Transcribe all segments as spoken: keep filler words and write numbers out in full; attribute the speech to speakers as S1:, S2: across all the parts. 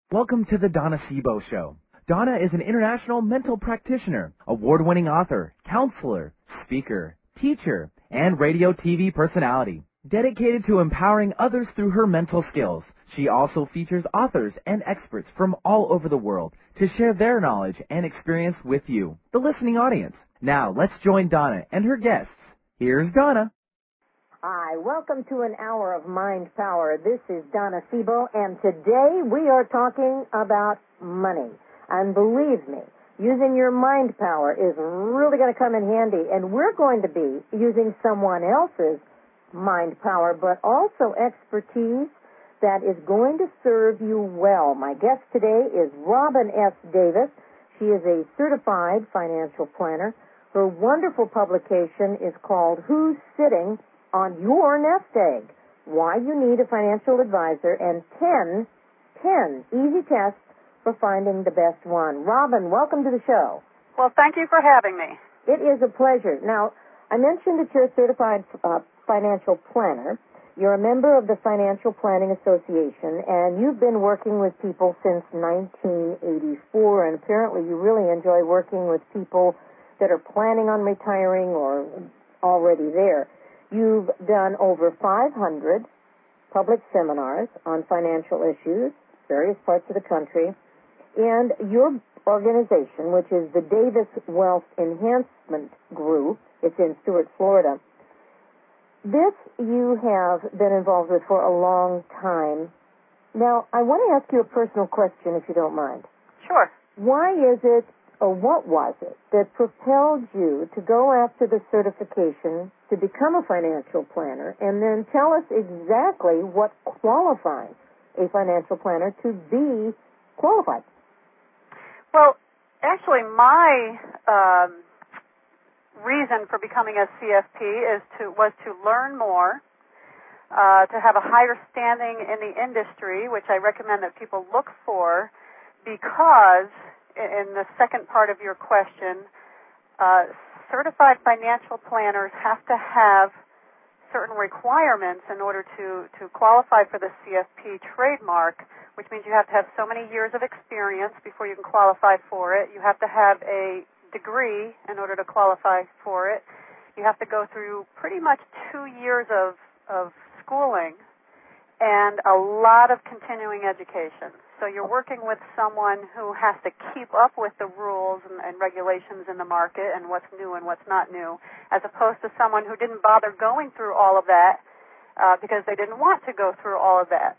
S1: Welcome to the Donna Sebo Show. Donna is an international mental practitioner, award-winning author, counselor, speaker, teacher, and radio T V personality. Dedicated to empowering others through her mental skills, she also features authors and experts from all over the world to share their knowledge and experience with you, the listening audience. Now, let's join Donna and her guests. Here's Donna.
S2: Hi, welcome to an hour of Mind Power. This is Donna Sebo, and today we are talking about money. And believe me, using your mind power is really going to come in handy, and we're going to be using someone else's mind power, but also expertise that is going to serve you well. My guest today is Robin S. Davis. She is a certified financial planner. Her wonderful publication is called Who's Sitting on Your Nest Egg? Why You Need a Financial Advisor, and ten, ten easy tests for finding the best one. Robin, welcome to the show.
S3: Well, thank you for having me.
S2: It is a pleasure. Now, I mentioned that you're a certified uh, financial planner. You're a member of the Financial Planning Association, and you've been working with people since nineteen eighty-four, and apparently you really enjoy working with people that are planning on retiring or already there. You've done over five hundred public seminars on financial issues, various parts of the country, and your organization, which is the Davis Wealth Enhancement Group, it's in Stuart, Florida. This you have been involved with for a long time. Now, I want to ask you a personal question, if you don't mind.
S3: Sure.
S2: Why is it, or what was it, that propelled you to go after the certification to become a financial planner, and then tell us exactly what qualifies a financial planner to be qualified?
S3: Well, actually, my um, reason for becoming a C F P is to was to learn more, uh, to have a higher standing in the industry, which I recommend that people look for, because in the second part of your question, uh, certified financial planners have to have certain requirements in order to, to qualify for the C F P trademark, which means you have to have so many years of experience before you can qualify for it. You have to have a degree in order to qualify for it. You have to go through pretty much two years of, of schooling and a lot of continuing education. So you're working with someone who has to keep up with the rules and, and regulations in the market and what's new and what's not new, as opposed to someone who didn't bother going through all of that uh, because they didn't want to go through all of that.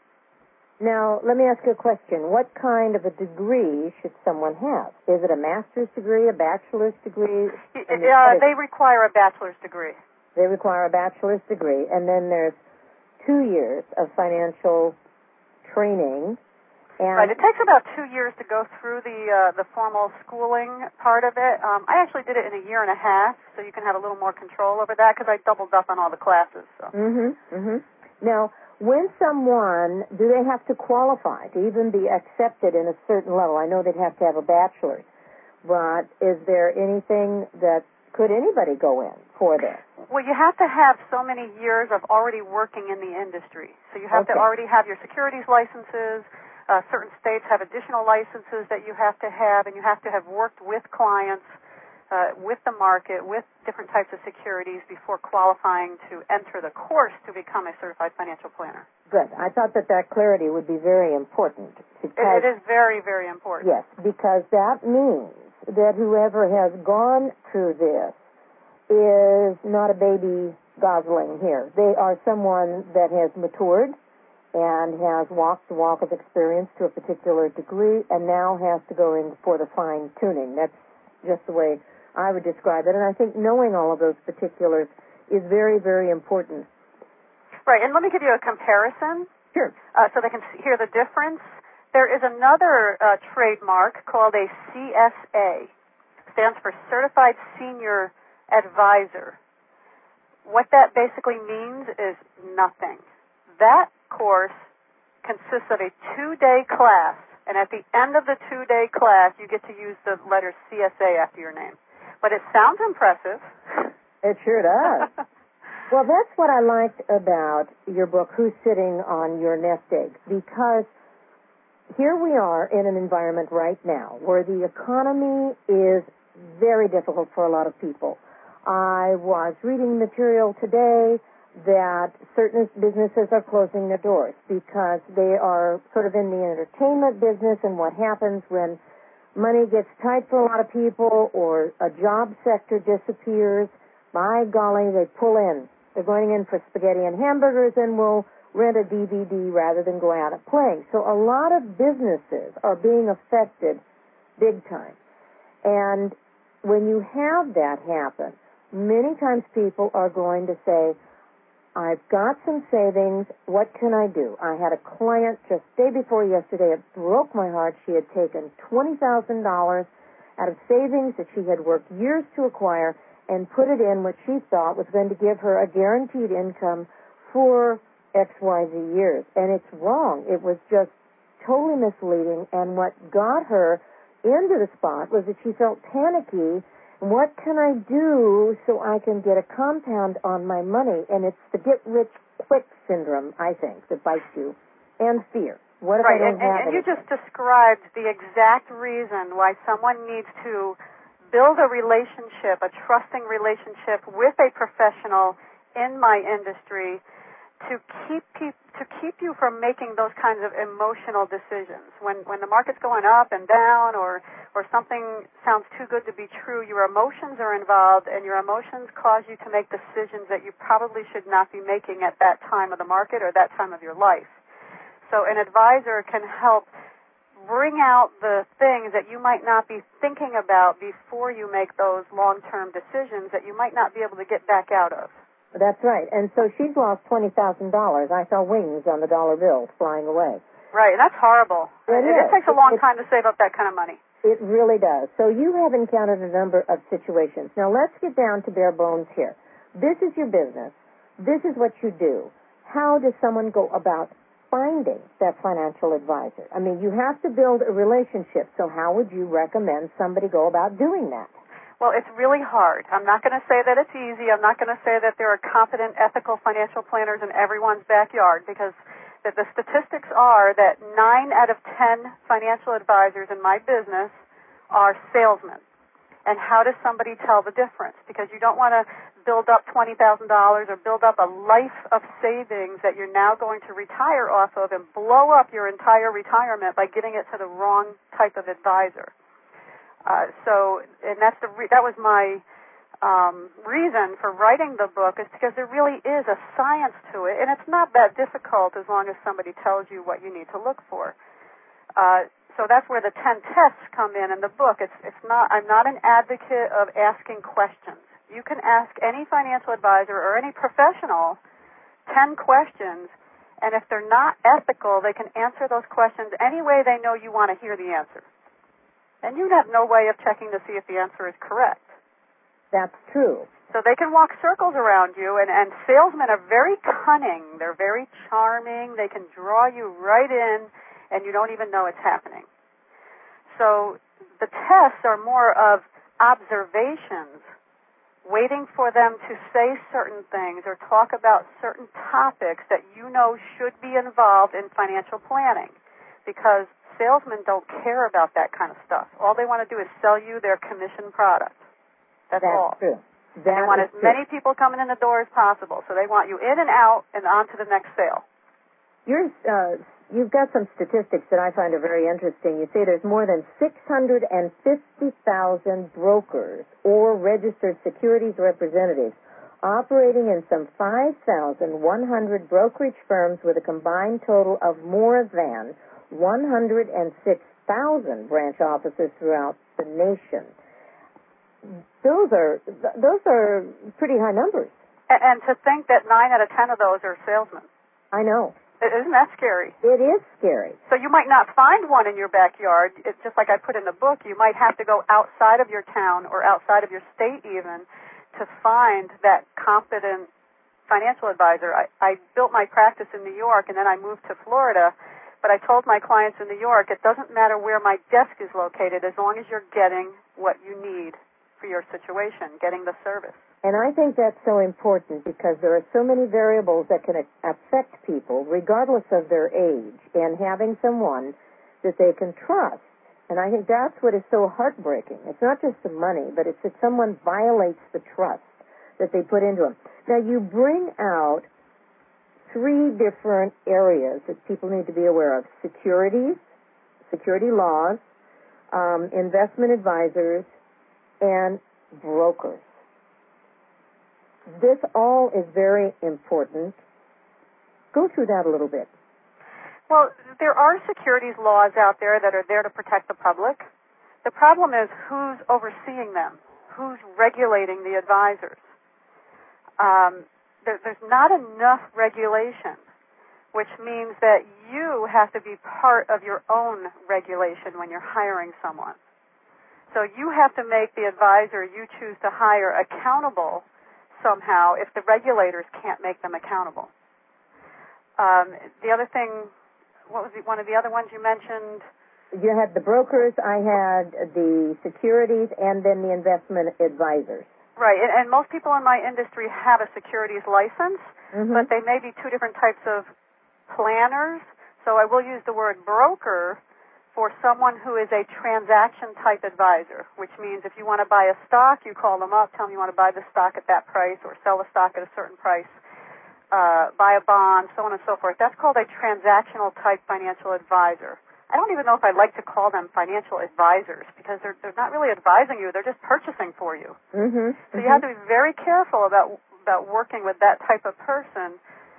S2: Now, let me ask you a question. What kind of a degree should someone have? Is it a master's degree, a bachelor's degree? I mean,
S3: uh, they require a bachelor's degree.
S2: They require a bachelor's degree, and then there's two years of financial training. And
S3: right. It takes about two years to go through the uh, the formal schooling part of it. Um, I actually did it in a year and a half, so you can have a little more control over that because I doubled up on all the classes. So.
S2: Mhm. Mhm. Now, when someone, do they have to qualify to even be accepted in a certain level? I know they'd have to have a bachelor's, but is there anything that could anybody go in for this?
S3: Well, you have to have so many years of already working in the industry. So you have
S2: Okay.
S3: to already have your securities licenses. Uh, certain states have additional licenses that you have to have, and you have to have worked with clients, uh, with the market, with different types of securities before qualifying to enter the course to become a certified financial planner.
S2: Good. I thought that that clarity would be very important. Because,
S3: it, it is very, very important.
S2: Yes, because that means that whoever has gone through this is not a baby gosling here. They are someone that has matured and has walked the walk of experience to a particular degree and now has to go in for the fine-tuning. That's just the way I would describe it. And I think knowing all of those particulars is very, very important.
S3: Right, and let me give you a comparison.
S2: Sure.
S3: Uh, so they can hear the difference. There is another uh, trademark called a C S A. It stands for Certified Senior Advisor. What that basically means is nothing. That course consists of a two-day class, and at the end of the two-day class, you get to use the letter C S A after your name. But it sounds impressive.
S2: It sure does. Well, that's what I liked about your book, Who's Sitting on Your Nest Egg, because here we are in an environment right now where the economy is very difficult for a lot of people. I was reading material today that certain businesses are closing their doors because they are sort of in the entertainment business, and what happens when money gets tight for a lot of people or a job sector disappears, by golly, they pull in. They're going in for spaghetti and hamburgers and will rent a D V D rather than go out and playing. So a lot of businesses are being affected big time. And when you have that happen, many times people are going to say, I've got some savings. What can I do? I had a client just day before yesterday. It broke my heart. She had taken twenty thousand dollars out of savings that she had worked years to acquire and put it in what she thought was going to give her a guaranteed income for X Y Z years. And it's wrong. It was just totally misleading. And what got her into the spot was that she felt panicky. What can I do so I can get a compound on my money? And it's the get-rich-quick syndrome, I think, that bites you, and fear. What if
S3: right,
S2: I don't
S3: and,
S2: have
S3: and
S2: it?
S3: you just described the exact reason why someone needs to build a relationship, a trusting relationship with a professional in my industry to keep peop- to keep you from making those kinds of emotional decisions. When when the market's going up and down, or or something sounds too good to be true, your emotions are involved, and your emotions cause you to make decisions that you probably should not be making at that time of the market or that time of your life. So an advisor can help bring out the things that you might not be thinking about before you make those long-term decisions that you might not be able to get back out of.
S2: That's right. And so she's lost twenty thousand dollars. I saw wings on the dollar bills flying away.
S3: Right, and that's horrible.
S2: It,
S3: it,
S2: is.
S3: it takes a long
S2: it,
S3: time to save up that kind of money.
S2: It really does. So you have encountered a number of situations. Now let's get down to bare bones here. This is your business. This is what you do. How does someone go about finding that financial advisor? I mean, you have to build a relationship. So how would you recommend somebody go about doing that?
S3: Well, it's really hard. I'm not going to say that it's easy. I'm not going to say that there are competent, ethical financial planners in everyone's backyard, because the, the statistics are that nine out of ten financial advisors in my business are salesmen. And how does somebody tell the difference? Because you don't want to build up twenty thousand dollars or build up a life of savings that you're now going to retire off of and blow up your entire retirement by giving it to the wrong type of advisor. Uh, so, and that's the re- that was my um, reason for writing the book, is because there really is a science to it, and it's not that difficult as long as somebody tells you what you need to look for. Uh, so that's where the ten tests come in in the book. It's it's not. I'm not an advocate of asking questions. You can ask any financial advisor or any professional ten questions, and if they're not ethical, they can answer those questions any way they know you want to hear the answer. And you have no way of checking to see if the answer is correct.
S2: That's true.
S3: So they can walk circles around you, and, and salesmen are very cunning. They're very charming. They can draw you right in, and you don't even know it's happening. So the tests are more of observations, waiting for them to say certain things or talk about certain topics that you know should be involved in financial planning, because salesmen don't care about that kind of stuff. All they want to do is sell you their commission product. That's,
S2: That's
S3: all.
S2: True.
S3: And they want as
S2: true.
S3: many people coming in the door as possible. So they want you in and out and on to the next sale.
S2: You're, uh, you've got some statistics that I find are very interesting. You say there's more than six hundred fifty thousand brokers or registered securities representatives operating in some five thousand one hundred brokerage firms with a combined total of more than one hundred six thousand branch offices throughout the nation. Those are those are pretty high numbers.
S3: And, and to think that nine out of ten of those are salesmen.
S2: I know.
S3: Isn't that scary?
S2: It is scary.
S3: So you might not find one in your backyard. It's just like I put in the book. You might have to go outside of your town or outside of your state even to find that competent financial advisor. I, I built my practice in New York, and then I moved to Florida. But I told my clients in New York, it doesn't matter where my desk is located as long as you're getting what you need for your situation, getting the service.
S2: And I think that's so important because there are so many variables that can affect people regardless of their age. And having someone that they can trust. And I think that's what is so heartbreaking. It's not just the money, but it's that someone violates the trust that they put into them. Now, you bring out three different areas that people need to be aware of: securities, security laws, um, investment advisors, and brokers. This all is very important. Go through that a little bit.
S3: Well, there are securities laws out there that are there to protect the public. The problem is who's overseeing them, who's regulating the advisors. Um, there, there's not enough regulation, which means that you have to be part of your own regulation when you're hiring someone. So you have to make the advisor you choose to hire accountable somehow if the regulators can't make them accountable. Um, the other thing, what was the, one of the other ones you mentioned?
S2: You had the brokers, I had the securities, and then the investment advisors.
S3: Right, and, and most people in my industry have a securities license, mm-hmm. but they may be two different types of planners. So I will use the word broker for someone who is a transaction-type advisor, which means if you want to buy a stock, you call them up, tell them you want to buy the stock at that price or sell the stock at a certain price, uh, buy a bond, so on and so forth. That's called a transactional-type financial advisor. I don't even know if I'd like to call them financial advisors because they're they're not really advising you; they're just purchasing for you.
S2: Mm-hmm. So
S3: mm-hmm. you have to be very careful about about working with that type of person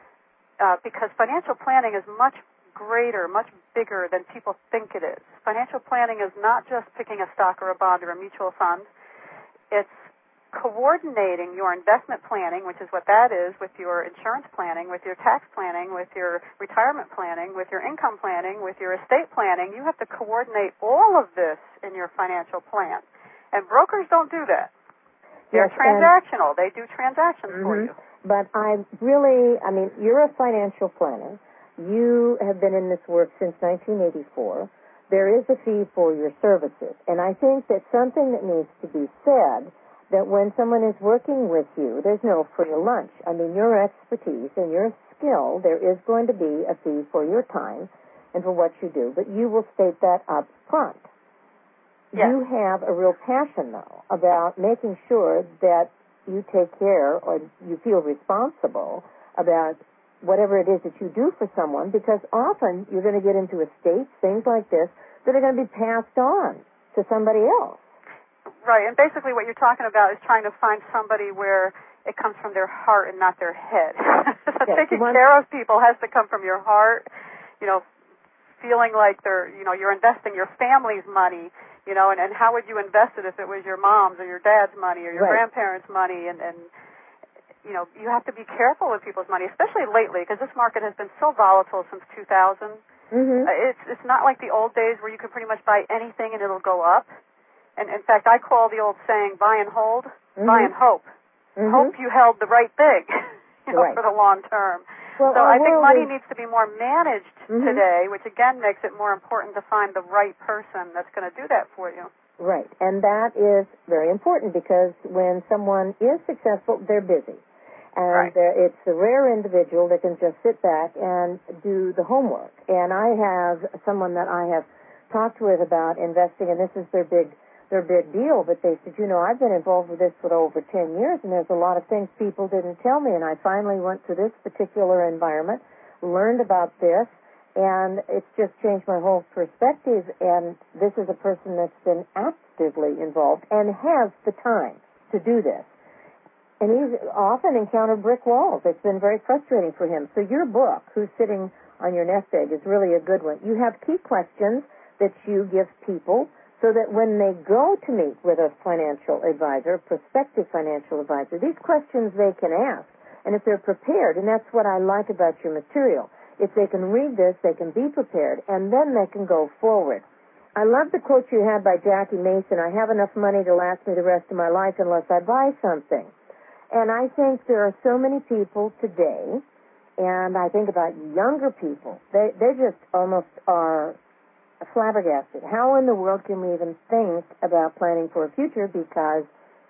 S3: uh, because financial planning is much greater, much bigger than people think it is. Financial planning is not just picking a stock or a bond or a mutual fund. It's coordinating your investment planning, which is what that is, with your insurance planning, with your tax planning, with your retirement planning, with your income planning, with your estate planning. You have to coordinate all of this in your financial plan. And brokers don't do that. They're
S2: yes,
S3: transactional. They do transactions
S2: mm-hmm.
S3: for you.
S2: But I really, I mean, you're a financial planner. You have been in this work since nineteen eighty-four. There is a fee for your services. And I think that something that needs to be said, that when someone is working with you, there's no free lunch. I mean, your expertise and your skill, there is going to be a fee for your time and for what you do, but you will state that up front.
S3: Yes.
S2: You have a real passion, though, about making sure that you take care or you feel responsible about whatever it is that you do for someone, because often you're going to get into estates, things like this, that are going to be passed on to somebody else.
S3: Right, and basically what you're talking about is trying to find somebody where it comes from their heart and not their head. So
S2: yes,
S3: taking
S2: one...
S3: care of people has to come from your heart, you know, feeling like they're, you know, you're investing your family's money, you know, and, and how would you invest it if it was your mom's or your dad's money or your
S2: right.
S3: grandparents' money, and, and, you know, you have to be careful with people's money, especially lately, because this market has been so volatile since two thousand.
S2: Mm-hmm.
S3: Uh, it's, it's not like the old days where you could pretty much buy anything and it'll go up. And in fact, I call the old saying, buy and hold, mm-hmm. buy and hope.
S2: Mm-hmm.
S3: Hope you held the right thing, you know,
S2: right.
S3: for the long term.
S2: Well,
S3: so I think money
S2: is...
S3: needs to be more managed
S2: mm-hmm.
S3: today, which again makes it more important to find the right person that's going to do that for you.
S2: Right, and that is very important because when someone is successful, they're busy. And
S3: right.
S2: it's the rare individual that can just sit back and do the homework. And I have someone that I have talked with about investing, and this is their big their big deal, but they said, you know, I've been involved with this for over ten years, and there's a lot of things people didn't tell me, and I finally went to this particular environment, learned about this, and it's just changed my whole perspective, and this is a person that's been actively involved and has the time to do this. And he's often encountered brick walls. It's been very frustrating for him. So your book, Who's Sitting on Your Nest Egg, is really a good one. You have key questions that you give people so that when they go to meet with a financial advisor, prospective financial advisor, these questions they can ask. And if they're prepared, and that's what I like about your material, if they can read this, they can be prepared, and then they can go forward. I love the quote you had by Jackie Mason, I have enough money to last me the rest of my life unless I buy something. And I think there are so many people today, and I think about younger people, they, they just almost are flabbergasted. How in the world can we even think about planning for a future because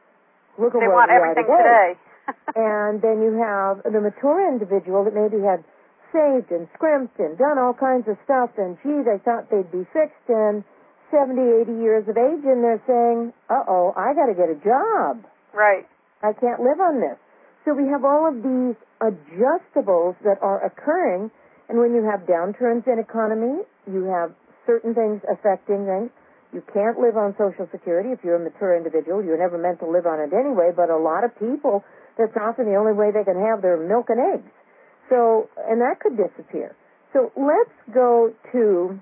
S2: look at
S3: they
S2: where
S3: want
S2: we are
S3: everything
S2: today.
S3: today.
S2: And then you have the mature individual that maybe had saved and scrimped and done all kinds of stuff, and gee, they thought they'd be fixed, and seventy, eighty years of age, and they're saying, uh-oh, I got to get a job.
S3: Right.
S2: I can't live on this. So we have all of these adjustables that are occurring, and when you have downturns in economy, you have certain things affecting things. You can't live on Social Security if you're a mature individual. You're never meant to live on it anyway, but a lot of people, that's often the only way they can have their milk and eggs. So, and that could disappear. So let's go to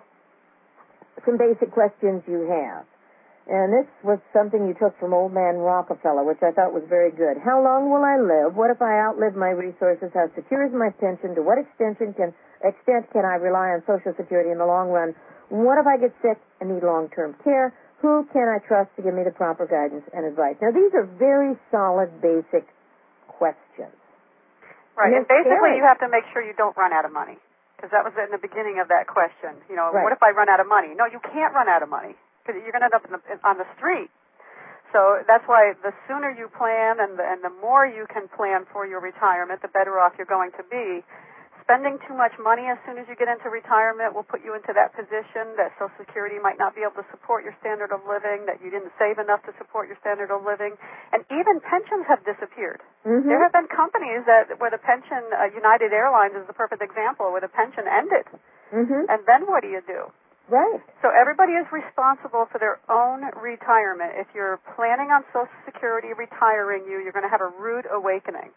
S2: some basic questions you have. And this was something you took from Old Man Rockefeller, which I thought was very good. How long will I live? What if I outlive my resources? How secure is my pension? To what extent can, extent can I rely on Social Security in the long run? What if I get sick and need long-term care? Who can I trust to give me the proper guidance and advice? Now, these are very solid, basic questions.
S3: Right, and,
S2: and
S3: basically
S2: scary.
S3: you have to make sure you don't run out of money, because that was in the beginning of that question. You know,
S2: right.
S3: What if I run out of money? No, you can't run out of money, because you're going to end up in the, on the street. So that's why the sooner you plan and the, and the more you can plan for your retirement, the better off you're going to be. Spending too much money as soon as you get into retirement will put you into that position that Social Security might not be able to support your standard of living, that you didn't save enough to support your standard of living. And even pensions have disappeared.
S2: Mm-hmm.
S3: There have been companies that where the pension, uh, United Airlines is the perfect example, where the pension ended.
S2: Mm-hmm.
S3: And then what do you do?
S2: Right.
S3: So everybody is responsible for their own retirement. If you're planning on Social Security retiring you, you're going to have a rude awakening.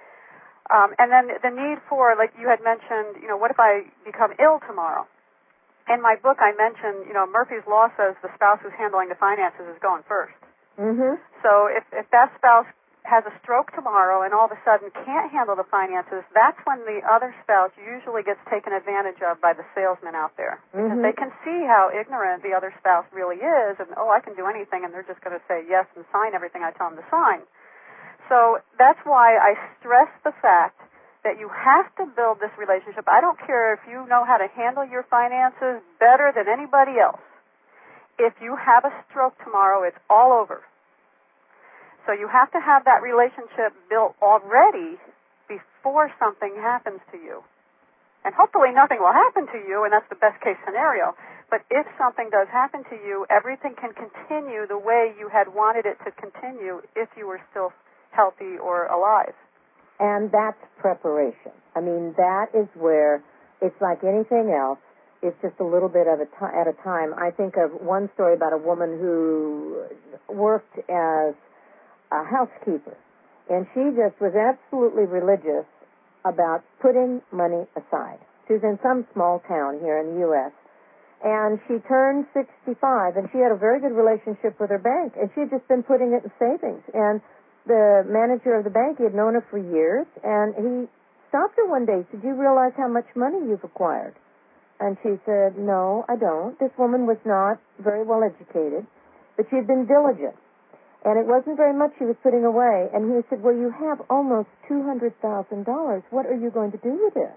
S3: Um, and then the need for, like you had mentioned, you know, what if I become ill tomorrow? In my book, I mentioned, you know, Murphy's Law says the spouse who's handling the finances is going first.
S2: Mm-hmm.
S3: So if, if that spouse has a stroke tomorrow and all of a sudden can't handle the finances, that's when the other spouse usually gets taken advantage of by the salesman out there. Because
S2: Mm-hmm.
S3: they can see how ignorant the other spouse really is, and, oh, I can do anything, and they're just going to say yes and sign everything I tell them to sign. So that's why I stress the fact that you have to build this relationship. I don't care if you know how to handle your finances better than anybody else. If you have a stroke tomorrow, it's all over. So you have to have that relationship built already before something happens to you. And hopefully nothing will happen to you, and that's the best case scenario. But if something does happen to you, everything can continue the way you had wanted it to continue if you were still healthy or alive.
S2: And that's preparation. I mean, that is where it's like anything else. It's just a little bit of a t- at a time. I think of one story about a woman who worked as a housekeeper, and she just was absolutely religious about putting money aside. She was in some small town here in the U S, and she turned sixty-five, and she had a very good relationship with her bank, and she had just been putting it in savings. And the manager of the bank, he had known her for years, and he stopped her one day. He said, "Do you realize how much money you've acquired?" And she said, "No, I don't." This woman was not very well educated, but she had been diligent. And it wasn't very much she was putting away. And he said, "Well, you have almost two hundred thousand dollars. What are you going to do with this?"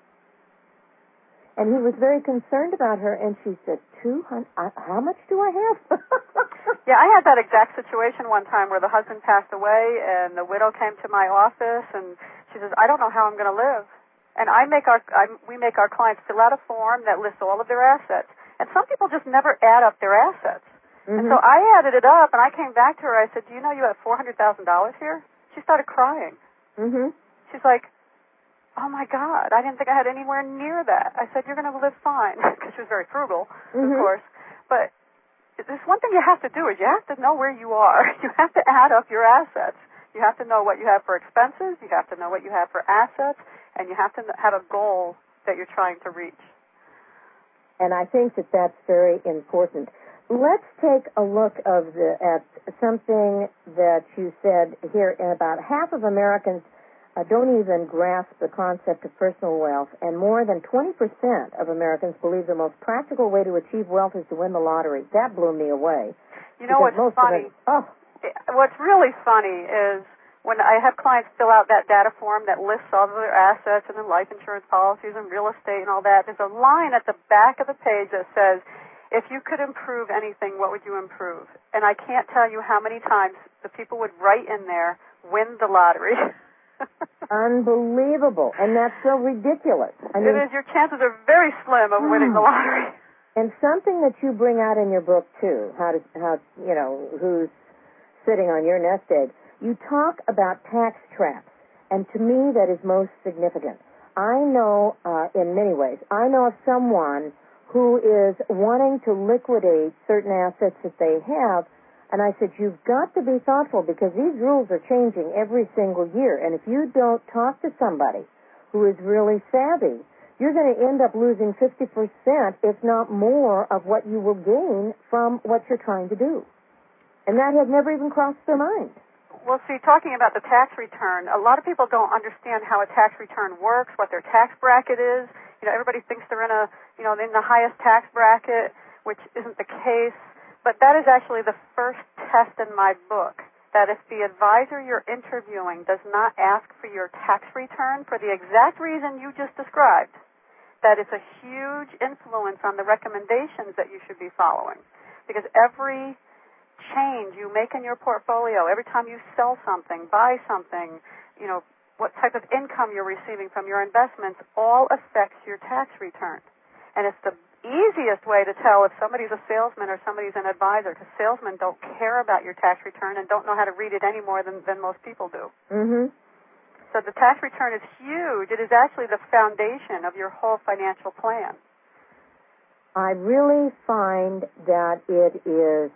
S2: And he was very concerned about her, and she said, two hundred, how much do I have?
S3: Yeah, I had that exact situation one time where the husband passed away, and the widow came to my office, and she says, "I don't know how I'm going to live." And I make our, I, we make our clients fill out a form that lists all of their assets. And some people just never add up their assets. Mm-hmm. And so I added it up, and I came back to her. I said, "Do you know you have four hundred thousand dollars here?" She started crying.
S2: Mm-hmm. She's
S3: like, "Oh, my God, I didn't think I had anywhere near that." I said, "You're going to live fine," because she was very frugal, mm-hmm. of course. But there's one thing you have to do is you have to know where you are. You have to add up your assets. You have to know what you have for expenses. You have to know what you have for assets. And you have to have a goal that you're trying to reach.
S2: And I think that that's very important. Let's take a look of the, at something that you said here. About half of Americans uh, don't even grasp the concept of personal wealth, and more than twenty percent of Americans believe the most practical way to achieve wealth is to win the lottery. That blew me away.
S3: You know what's funny?
S2: It, oh.
S3: What's really funny is when I have clients fill out that data form that lists all of their assets and their life insurance policies and real estate and all that, there's a line at the back of the page that says, "If you could improve anything, what would you improve?" And I can't tell you how many times the people would write in there, "win the lottery."
S2: unbelievable, and that's so ridiculous. I mean,
S3: it is. Your chances are very slim of winning the lottery.
S2: And something that you bring out in your book too, how to, how you know who's sitting on your nest egg. You talk about tax traps, and to me that is most significant. I know, uh, in many ways, I know of someone who is wanting to liquidate certain assets that they have, and I said, you've got to be thoughtful because these rules are changing every single year, and if you don't talk to somebody who is really savvy, you're going to end up losing fifty percent, if not more, of what you will gain from what you're trying to do. And that had never even crossed their mind.
S3: Well, see, talking about the tax return, a lot of people don't understand how a tax return works, what their tax bracket is. You know, everybody thinks they're in a, you know, in the highest tax bracket, which isn't the case. But that is actually the first test in my book, that if the advisor you're interviewing does not ask for your tax return for the exact reason you just described, that it's a huge influence on the recommendations that you should be following. Because every change you make in your portfolio, every time you sell something, buy something, you know, what type of income you're receiving from your investments, all affects your tax return. And it's the easiest way to tell if somebody's a salesman or somebody's an advisor, because salesmen don't care about your tax return and don't know how to read it any more than, than most people do.
S2: Mm-hmm.
S3: So the tax return is huge. It is actually the foundation of your whole financial plan.
S2: I really find that it is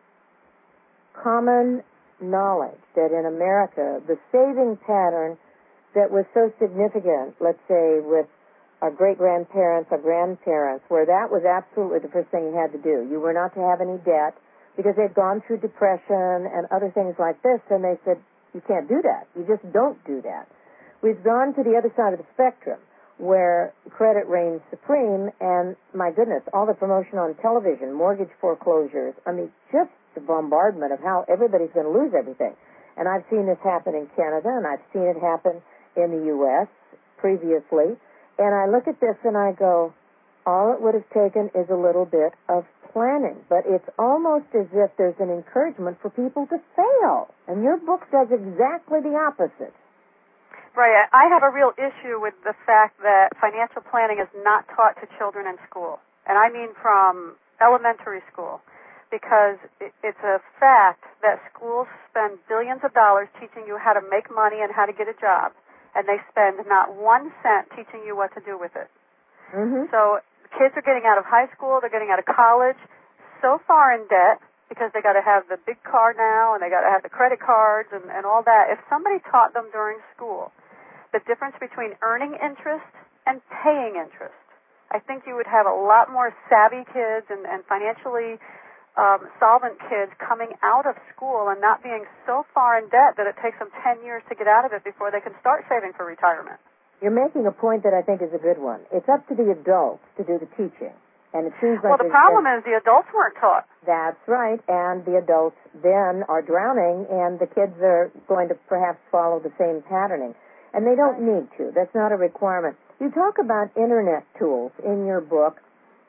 S2: common knowledge that in America, the saving pattern that was so significant, let's say with our great-grandparents, our grandparents, where that was absolutely the first thing you had to do. You were not to have any debt because they'd gone through depression and other things like this, and they said, you can't do that. You just don't do that. We've gone to the other side of the spectrum where credit reigns supreme, and my goodness, all the promotion on television, mortgage foreclosures, I mean, just the bombardment of how everybody's going to lose everything. And I've seen this happen in Canada, and I've seen it happen in the U S previously, and I look at this and I go, all it would have taken is a little bit of planning, but it's almost as if there's an encouragement for people to fail, and your book does exactly the opposite.
S3: Right. I have a real issue with the fact that financial planning is not taught to children in school, and I mean from elementary school, because it's a fact that schools spend billions of dollars teaching you how to make money and how to get a job, and they spend not one cent teaching you what to do with it.
S2: Mm-hmm.
S3: So kids are getting out of high school, they're getting out of college, so far in debt because they got to have the big car now and they got to have the credit cards and, and all that. If somebody taught them during school the difference between earning interest and paying interest, I think you would have a lot more savvy kids and, and financially um, solvent kids coming out of school and not being so far in debt that it takes them ten years to get out of it before they can start saving for retirement.
S2: You're making a point that I think is a good one. It's up to the adults to do the teaching. And it seems like
S3: well, the problem is the adults weren't taught.
S2: That's right, and the adults then are drowning, and the kids are going to perhaps follow the same patterning. And they don't need to. That's not a requirement. You talk about Internet tools in your book,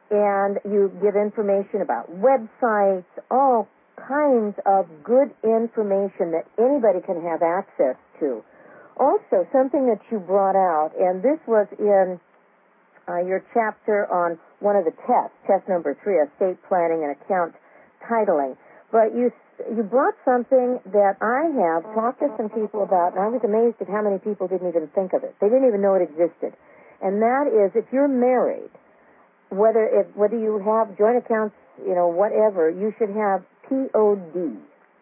S2: and you give information about websites, all kinds of good information that anybody can have access to. Also, something that you brought out, and this was in uh, your chapter on one of the tests, test number three, estate planning and account titling. But you you brought something that I have talked to some people about, and I was amazed at how many people didn't even think of it. They didn't even know it existed. And that is, if you're married, whether if, whether you have joint accounts, you know, whatever, you should have P O D.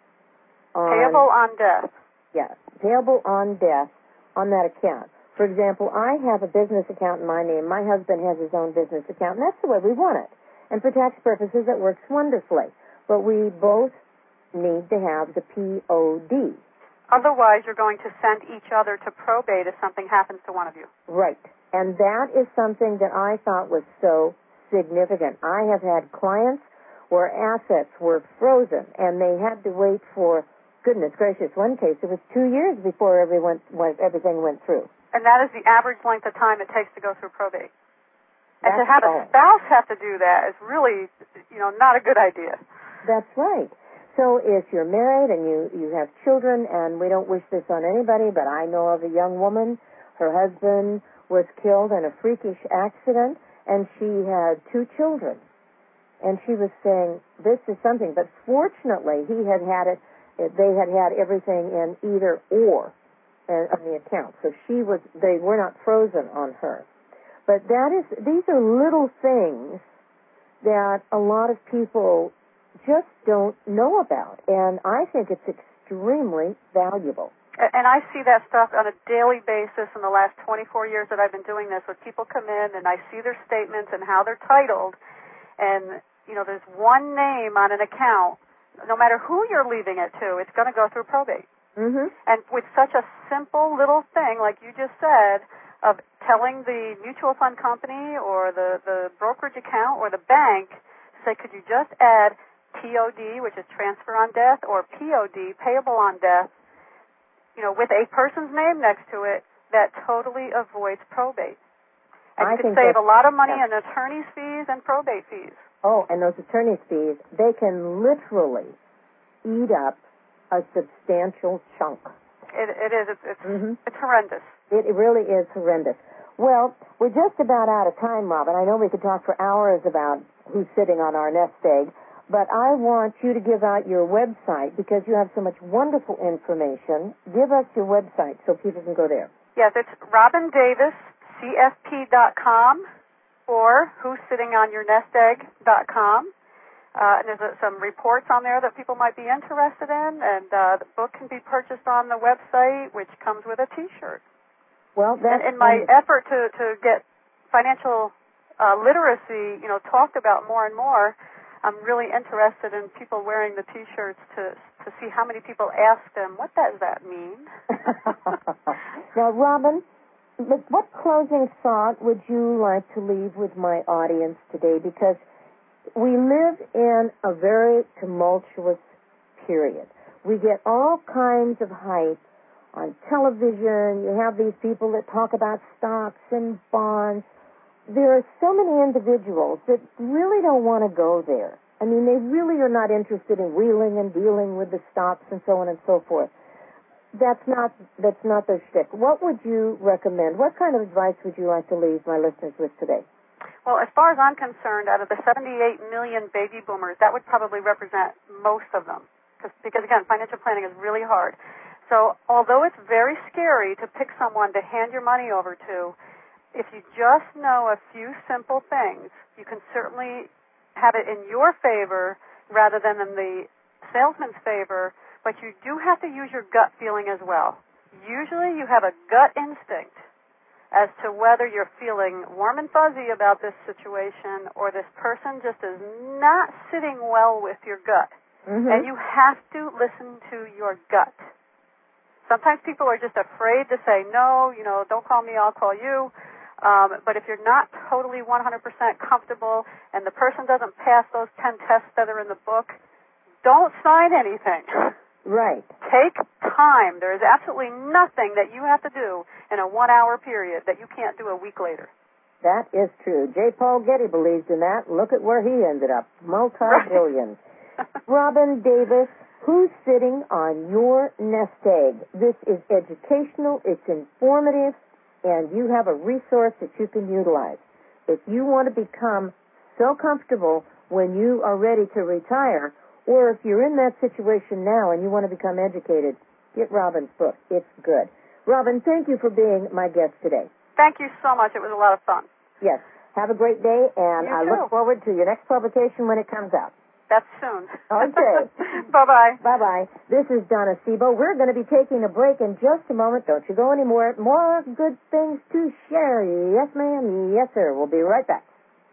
S2: On,
S3: payable on death.
S2: Yeah, payable on death on that account. For example, I have a business account in my name. My husband has his own business account, and that's the way we want it. And for tax purposes, it works wonderfully. But we both need to have the P O D.
S3: Otherwise, you're going to send each other to probate if something happens to one of you.
S2: Right. And that is something that I thought was so significant. I have had clients where assets were frozen, and they had to wait for, goodness gracious, one case, it was two years before everyone, everything went through.
S3: And that is the average length of time it takes to go through probate. And
S2: That's
S3: to have
S2: all.
S3: a spouse have to do that is really, you know, not a good idea.
S2: That's right. So if you're married and you, you have children, and we don't wish this on anybody, but I know of a young woman, her husband was killed in a freakish accident, and she had two children. And she was saying, this is something. But fortunately, he had had it, they had had everything in either or uh, on the account. So she was, they were not frozen on her. But that is, these are little things that a lot of people just don't know about, and I think it's extremely valuable.
S3: And I see that stuff on a daily basis in the last twenty-four years that I've been doing this, when people come in and I see their statements and how they're titled, and, you know, there's one name on an account, no matter who you're leaving it to, it's going to go through probate.
S2: Mm-hmm.
S3: And with such a simple little thing, like you just said, of telling the mutual fund company or the, the brokerage account or the bank, say, could you just add T O D, which is transfer on death, or P O D, payable on death, you know, with a person's name next to it, that totally avoids probate. And
S2: I
S3: you can
S2: think
S3: save a lot of money
S2: yeah.
S3: in attorney's fees and probate fees.
S2: Oh, and those attorney's fees, they can literally eat up a substantial chunk.
S3: It, it is. It's, it's,
S2: mm-hmm.
S3: it's horrendous.
S2: It, it really is horrendous. Well, we're just about out of time, Robin. I know we could talk for hours about who's sitting on our nest egg, but I want you to give out your website because you have so much wonderful information. Give us your website so people can go there.
S3: Yes, it's robin davis c f p dot com or who's sitting on your nest egg dot com. Uh, and there's uh, some reports on there that people might be interested in, and uh, the book can be purchased on the website, which comes with a T-shirt.
S2: Well, that's
S3: in, in my effort to, to get financial uh, literacy, you know, talked about more and more, I'm really interested in people wearing the T-shirts to to see how many people ask them, what does that mean?
S2: Now, Robin, what closing thought would you like to leave with my audience today? Because we live in a very tumultuous period. We get all kinds of hype on television. You have these people that talk about stocks and bonds. There are so many individuals that really don't want to go there. I mean, they really are not interested in wheeling and dealing with the stocks and so on and so forth. That's not that's not their shtick. What would you recommend? What kind of advice would you like to leave my listeners with today?
S3: Well, as far as I'm concerned, out of the seventy-eight million baby boomers, that would probably represent most of them. Because, because again, financial planning is really hard. So although it's very scary to pick someone to hand your money over to, if you just know a few simple things, you can certainly have it in your favor rather than in the salesman's favor, but you do have to use your gut feeling as well. Usually you have a gut instinct as to whether you're feeling warm and fuzzy about this situation or this person just is not sitting well with your gut.
S2: Mm-hmm.
S3: And you have to listen to your gut. Sometimes people are just afraid to say, no, you know, don't call me, I'll call you. Um, but if you're not totally one hundred percent comfortable and the person doesn't pass those ten tests that are in the book, don't sign anything.
S2: Right.
S3: Take time. There is absolutely nothing that you have to do in a one-hour period that you can't do a week later.
S2: That is true. J. Paul Getty believed in that. Look at where he ended up. Multi-billion. Right. Robin Davis, who's sitting on your nest egg? This is educational. It's informative. And you have a resource that you can utilize. If you want to become so comfortable when you are ready to retire, or if you're in that situation now and you want to become educated, get Robin's book. It's good. Robin, thank you for being my guest today.
S3: Thank you so much. It was a lot of fun.
S2: Yes. Have a great day, and
S3: you
S2: I
S3: too.
S2: look forward to your next publication when it comes out.
S3: That's soon.
S2: Okay.
S3: Bye-bye.
S2: Bye-bye. This is Donna Sebo. We're going to be taking a break in just a moment. Don't you go anywhere. More good things to share. Yes, ma'am. Yes, sir. We'll be right back.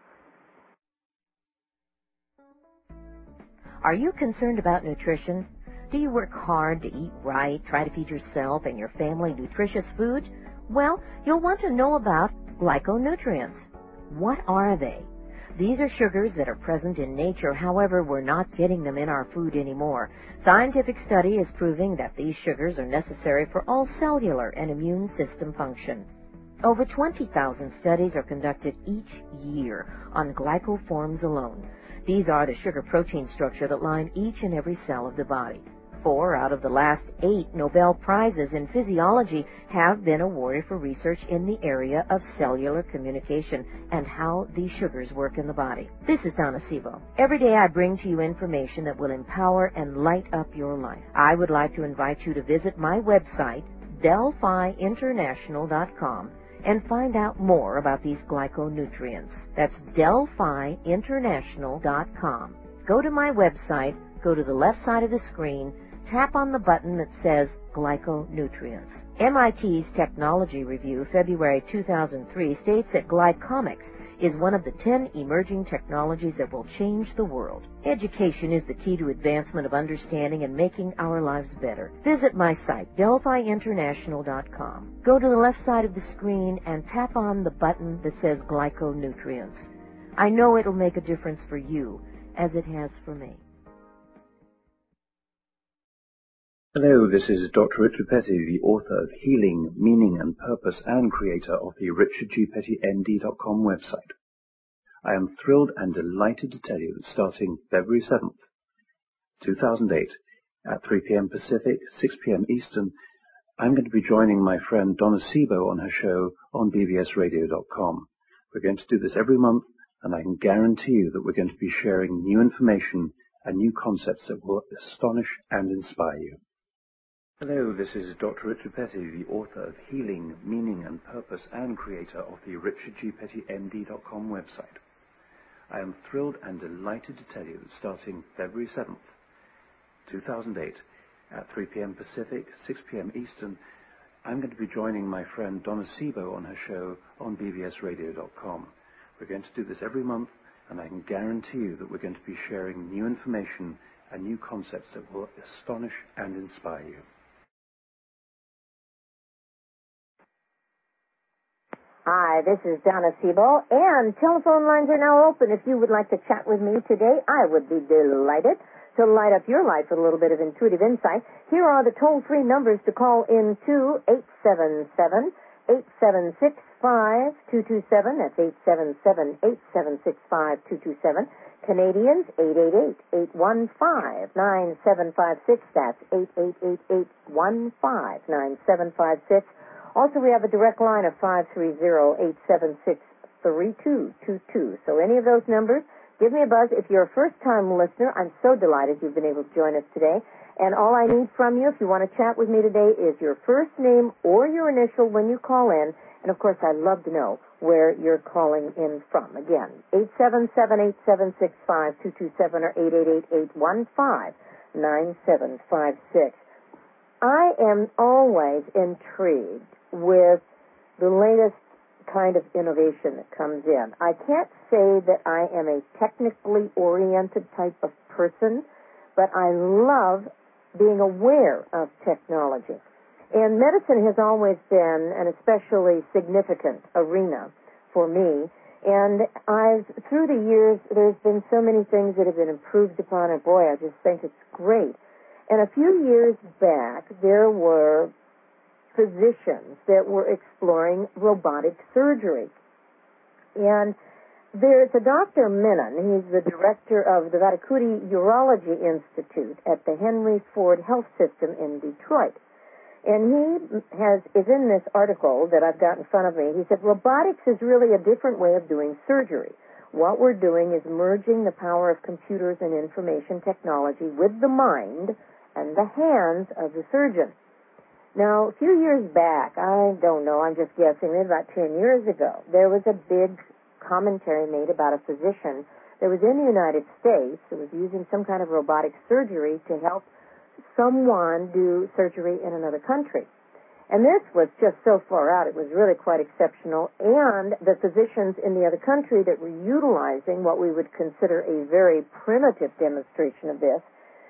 S4: Are you concerned about nutrition? Do you work hard to eat right, try to feed yourself and your family nutritious food? Well, you'll want to know about glyconutrients. What are they? These are sugars that are present in nature, however, we're not getting them in our food anymore. Scientific study is proving that these sugars are necessary for all cellular and immune system function. Over twenty thousand studies are conducted each year on glycoforms alone. These are the sugar-protein structure that line each and every cell of the body. Four out of the last eight Nobel Prizes in physiology have been awarded for research in the area of cellular communication and how these sugars work in the body. This is Donna Sebo. Every day I bring to you information that will empower and light up your life. I would like to invite you to visit my website, Delphi International dot com, and find out more about these glyconutrients. That's Delphi International dot com. Go to my website, go to the left side of the screen, tap on the button that says Glyconutrients. M I T's Technology Review, February two thousand three, states that glycomics is one of the ten emerging technologies that will change the world. Education is the key to advancement of understanding and making our lives better. Visit my site, Delphi International dot com. Go to the left side of the screen and tap on the button that says Glyconutrients. I know it'll make a difference for you, as it has for me.
S5: Hello, this is Doctor Richard Petty, the author of Healing, Meaning and Purpose and creator of the Richard G Petty M D dot com website. I am thrilled and delighted to tell you that starting February seventh, two thousand eight, at three p.m. Pacific, six p.m. Eastern, I'm going to be joining my friend Donna Sebo on her show on B B S radio dot com. We're going to do this every month, and I can guarantee you that we're going to be sharing new information and new concepts that will astonish and inspire you. Hello, this is Doctor Richard Petty, the author of Healing, Meaning and Purpose and creator of the Richard G Petty M D dot com website. I am thrilled and delighted to tell you that starting February seventh, two thousand eight, at three p.m. Pacific, six p.m. Eastern, I'm going to be joining my friend Donna Sebo on her show on B B S radio dot com. We're going to do this every month, and I can guarantee you that we're going to be sharing new information and new concepts that will astonish and inspire you.
S2: Hi, this is Donna Sebo, and telephone lines are now open. If you would like to chat with me today, I would be delighted to light up your life with a little bit of intuitive insight. Here are the toll-free numbers to call in to: eight seven seven, eight seven six, five two two seven. That's eight seven seven, eight seven six, five two two seven. Canadians, eight eight eight, eight one five, nine seven five six. That's eight eight eight, eight one five, nine seven five six. Also, we have a direct line of five three zero, eight seven six, three two two two. So any of those numbers, give me a buzz. If you're a first-time listener, I'm so delighted you've been able to join us today. And all I need from you, if you want to chat with me today, is your first name or your initial when you call in. And, of course, I'd love to know where you're calling in from. Again, eight seven seven, eight seven six, five two two seven or eight eight eight, eight one five, nine seven five six. I am always intrigued with the latest kind of innovation that comes in. I can't say that I am a technically oriented type of person, but I love being aware of technology. And medicine has always been an especially significant arena for me. And I've, through the years, there's been so many things that have been improved upon, and boy, I just think it's great. And a few years back, there were physicians that were exploring robotic surgery. And there's a Doctor Menon. He's the director of the Vatakuti Urology Institute at the Henry Ford Health System in Detroit. And he has is in this article that I've got in front of me. He said, robotics is really a different way of doing surgery. What we're doing is merging the power of computers and information technology with the mind and the hands of the surgeon. Now, a few years back, I don't know, I'm just guessing, maybe about ten years ago, there was a big commentary made about a physician that was in the United States who was using some kind of robotic surgery to help someone do surgery in another country. And this was just so far out, it was really quite exceptional, and the physicians in the other country that were utilizing what we would consider a very primitive demonstration of this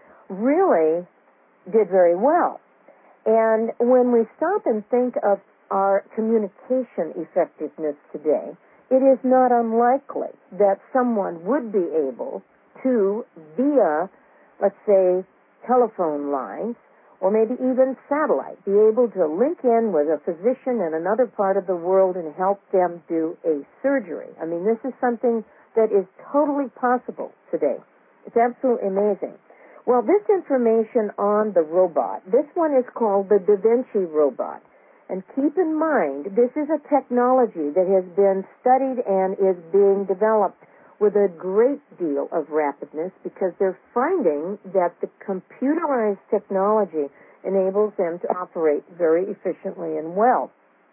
S2: really did very well. And when we stop and think of our communication effectiveness today, it is not unlikely that someone would be able to, via, let's say, telephone lines, or maybe even satellite, be able to link in with a physician in another part of the world and help them do a surgery. I mean, this is something that is totally possible today. It's absolutely amazing. Well, this information on the robot, this one is called the Da Vinci robot. And keep in mind, this is a technology that has been studied and is being developed with a great deal of rapidness because they're finding that the computerized technology enables them to operate very efficiently and well.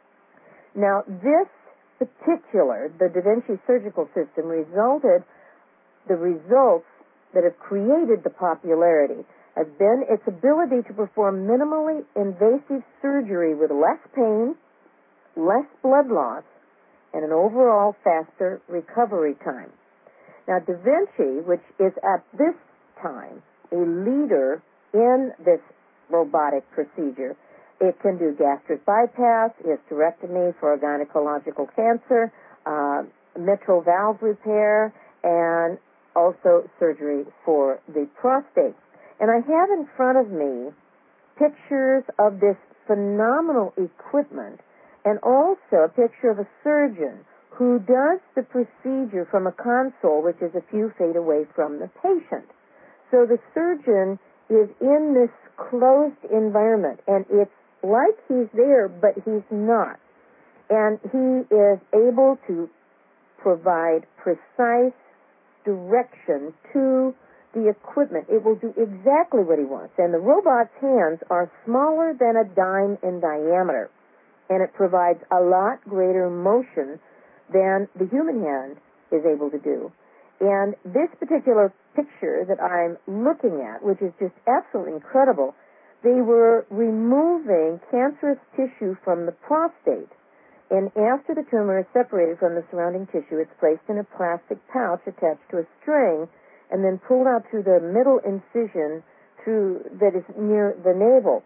S2: Now, this particular, the Da Vinci surgical system, resulted, the results that have created the popularity has been its ability to perform minimally invasive surgery with less pain, less blood loss, and an overall faster recovery time. Now, Da Vinci, which is at this time a leader in this robotic procedure, it can do gastric bypass, hysterectomy for gynecological cancer, uh, mitral valve repair, and also surgery for the prostate. And I have in front of me pictures of this phenomenal equipment and also a picture of a surgeon who does the procedure from a console which is a few feet away from the patient. So the surgeon is in this closed environment, and it's like he's there, but he's not. And he is able to provide precise direction to the equipment. It will do exactly what he wants. And the robot's hands are smaller than a dime in diameter, and it provides a lot greater motion than the human hand is able to do. And this particular picture that I'm looking at, which is just absolutely incredible, they were removing cancerous tissue from the prostate. And after the tumor is separated from the surrounding tissue, it's placed in a plastic pouch attached to a string and then pulled out through the middle incision through that is near the navel.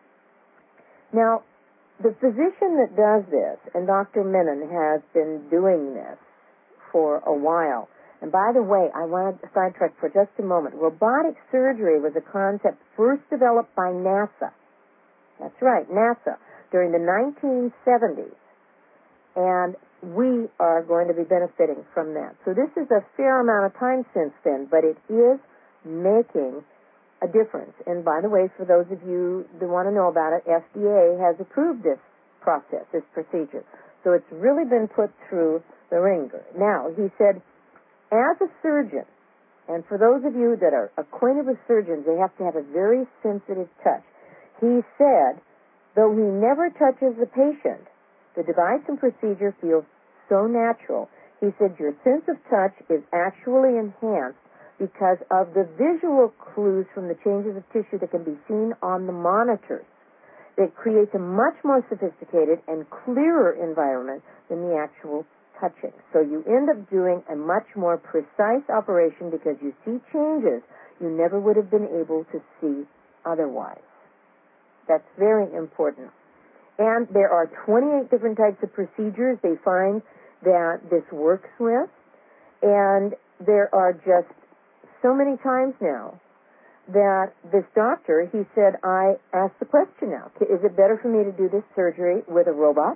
S2: Now, the physician that does this, and Doctor Menon has been doing this for a while. And by the way, I want to sidetrack for just a moment. Robotic surgery was a concept first developed by NASA. That's right, NASA, during the nineteen seventies. And we are going to be benefiting from that. So this is a fair amount of time since then, but it is making a difference. And by the way, for those of you that want to know about it, F D A has approved this process, this procedure. So it's really been put through the ringer. Now, he said, as a surgeon, and for those of you that are acquainted with surgeons, they have to have a very sensitive touch. He said, though he never touches the patient, the device and procedure feels so natural. He said, your sense of touch is actually enhanced because of the visual clues from the changes of tissue that can be seen on the monitors. It creates a much more sophisticated and clearer environment than the actual touching. So you end up doing a much more precise operation because you see changes you never would have been able to see otherwise. That's very important. And there are twenty-eight different types of procedures they find that this works with. And there are just so many times now that this doctor, he said, I asked the question now, is it better for me to do this surgery with a robot,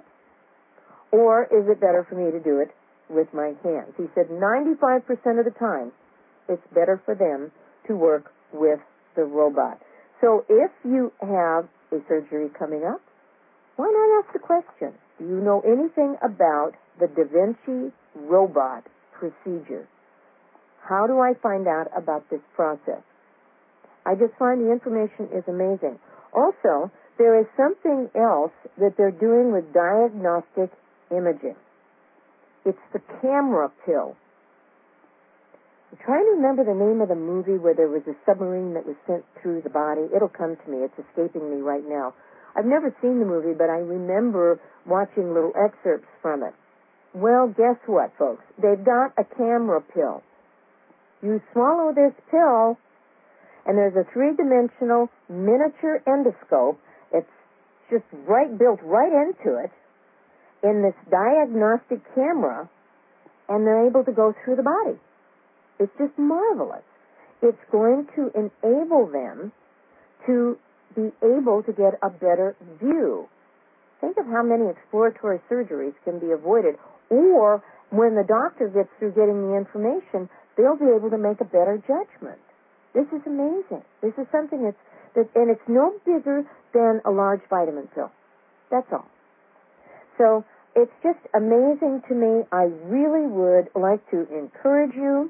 S2: or is it better for me to do it with my hands? He said ninety-five percent of the time it's better for them to work with the robot. So if you have a surgery coming up, why not ask the question, do you know anything about the Da Vinci robot procedure? How do I find out about this process? I just find the information is amazing. Also, there is something else that they're doing with diagnostic imaging. It's the camera pill. I'm trying to remember the name of the movie where there was a submarine that was sent through the body. It'll come to me. It's escaping me right now. I've never seen the movie, but I remember watching little excerpts from it. Well, guess what, folks? They've got a camera pill. You swallow this pill, and there's a three-dimensional miniature endoscope. It's just right built right into it in this diagnostic camera, and they're able to go through the body. It's just marvelous. It's going to enable them to be able to get a better view. Think of how many exploratory surgeries can be avoided, or when the doctor gets through getting the information, they'll be able to make a better judgment. This is amazing. This is something that's, that, and it's no bigger than a large vitamin pill. That's all. So it's just amazing to me. I really would like to encourage you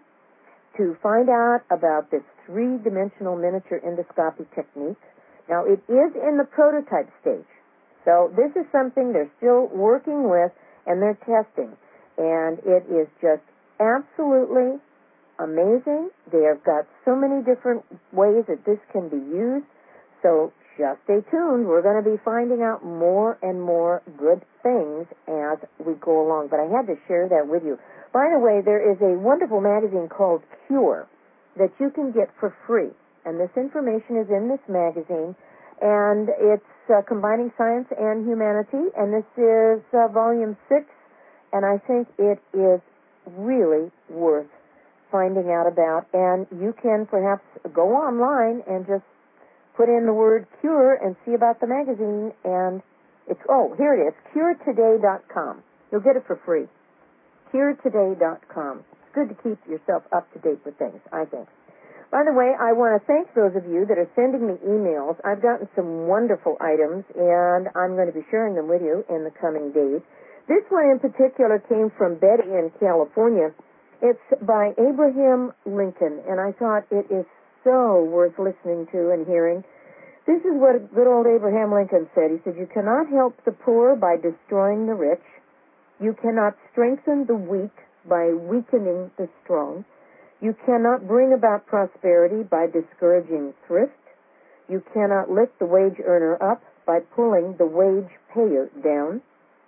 S2: to find out about this three-dimensional miniature endoscopy technique. Now, it is in the prototype stage. So this is something they're still working with and they're testing. And it is just absolutely amazing. They have got so many different ways that this can be used. So just stay tuned. We're going to be finding out more and more good things as we go along. But I had to share that with you. By the way, there is a wonderful magazine called Cure that you can get for free. And this information is in this magazine. And it's uh, combining science and humanity. And this is uh, volume six. And I think it is really worth finding out about. And you can perhaps go online and just put in the word cure and see about the magazine. And it's, oh, here it is, cure today dot com. You'll get it for free. cure today dot com. It's good to keep yourself up to date with things, I think. By the way, I want to thank those of you that are sending me emails. I've gotten some wonderful items, and I'm going to be sharing them with you in the coming days. This one in particular came from Betty in California. It's by Abraham Lincoln, and I thought it is so worth listening to and hearing. This is what good old Abraham Lincoln said. He said, "You cannot help the poor by destroying the rich. You cannot strengthen the weak by weakening the strong. You cannot bring about prosperity by discouraging thrift. You cannot lift the wage earner up by pulling the wage payer down.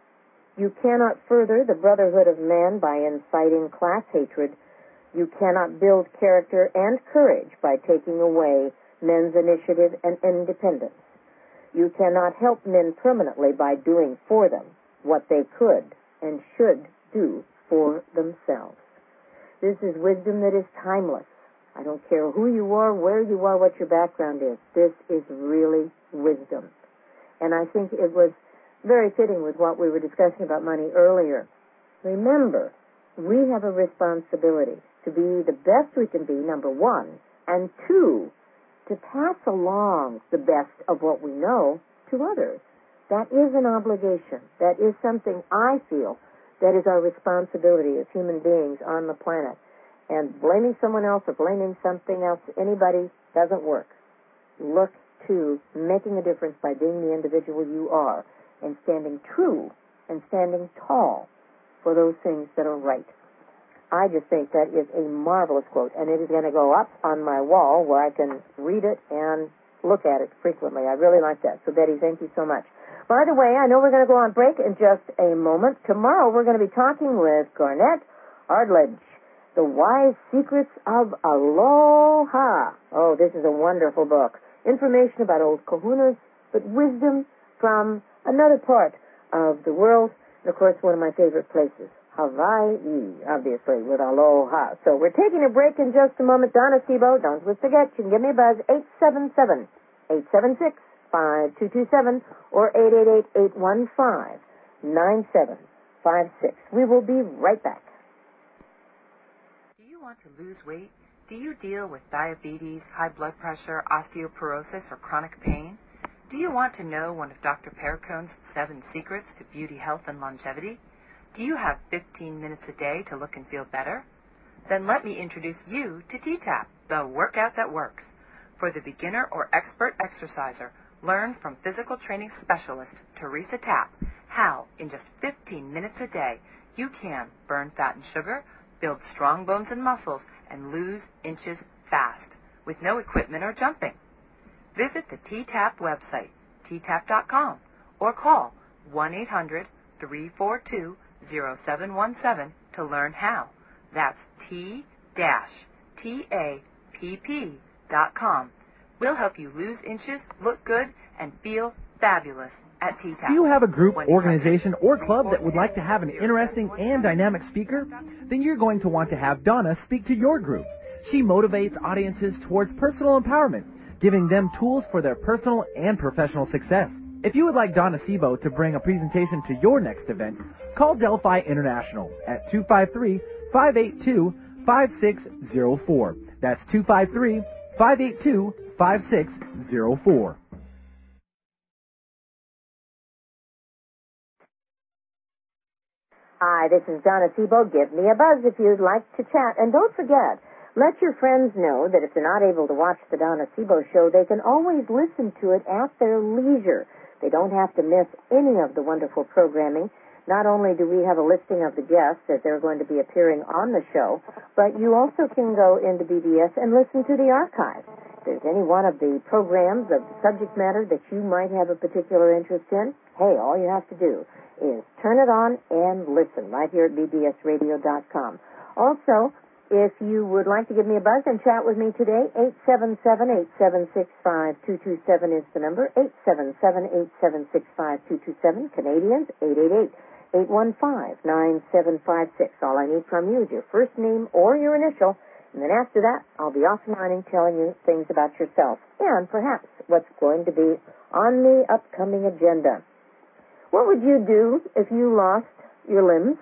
S2: You cannot further the brotherhood of man by inciting class hatred. You cannot build character and courage by taking away men's initiative and independence. You cannot help men permanently by doing for them what they could and should do for themselves." This is wisdom that is timeless. I don't care who you are, where you are, what your background is. This is really wisdom. And I think it was very fitting with what we were discussing about money earlier. Remember, we have a responsibility to be the best we can be, number one, and two, to pass along the best of what we know to others. That is an obligation. That is something I feel that is our responsibility as human beings on the planet. And blaming someone else or blaming something else, anybody, doesn't work. Look to making a difference by being the individual you are and standing true and standing tall for those things that are right. I just think that is a marvelous quote, and it is going to go up on my wall where I can read it and look at it frequently. I really like that. So, Betty, thank you so much. By the way, I know we're going to go on break in just a moment. Tomorrow we're going to be talking with Garnett Ardledge, The Wise Secrets of Aloha. Oh, this is a wonderful book. Information about old kahunas, but wisdom from another part of the world. And, of course, one of my favorite places, Hawaii, obviously, with aloha. So we're taking a break in just a moment. Donna Sebo, don't forget, you can give me a buzz, eight seven seven, eight seven six, five two two seven or eight eight eight, eight one five, nine seven five six. We will be right back.
S6: Do you want to lose weight? Do you deal with diabetes, high blood pressure, osteoporosis, or chronic pain? Do you want to know one of Doctor Perricone's seven secrets to beauty, health, and longevity? Do you have fifteen minutes a day to look and feel better? Then let me introduce you to T TAP, the workout that works. For the beginner or expert exerciser, learn from physical training specialist Teresa Tapp how, in just fifteen minutes a day, you can burn fat and sugar, build strong bones and muscles, and lose inches fast, with no equipment or jumping. Visit the T TAP website, T tap dot com, or call one eight hundred, three four two, zero seven one seven to learn how. That's T T A P P dot com. We'll help you lose inches, look good, and feel fabulous at T TAP.
S1: Do you have a group, organization, or club that would like to have an interesting and dynamic speaker? Then you're going to want to have Donna speak to your group. She motivates audiences towards personal empowerment, giving them tools for their personal and professional success. If you would like Donna Sebo to bring a presentation to your next event, call Delphi International at two five three, five eight two, five six zero four. That's two five three, five eight two, five six zero four.
S2: Hi, this is Donna Sebo. Give me a buzz if you'd like to chat. And don't forget, let your friends know that if they're not able to watch the Donna Sebo show, they can always listen to it at their leisure. They don't have to miss any of the wonderful programming. Not only do we have a listing of the guests that they're going to be appearing on the show, but you also can go into B B S and listen to the archive. If there's any one of the programs of subject matter that you might have a particular interest in, hey, all you have to do is turn it on and listen right here at b b s radio dot com. Also, if you would like to give me a buzz and chat with me today, eight seven seven, eight seven six, five two two seven is the number, eight seven seven, eight seven six, five two two seven. Canadians, eight eight eight, eight one five, nine seven five six. All I need from you is your first name or your initial, and then after that, I'll be off and running telling you things about yourself and perhaps what's going to be on the upcoming agenda. What would you do if you lost your limbs?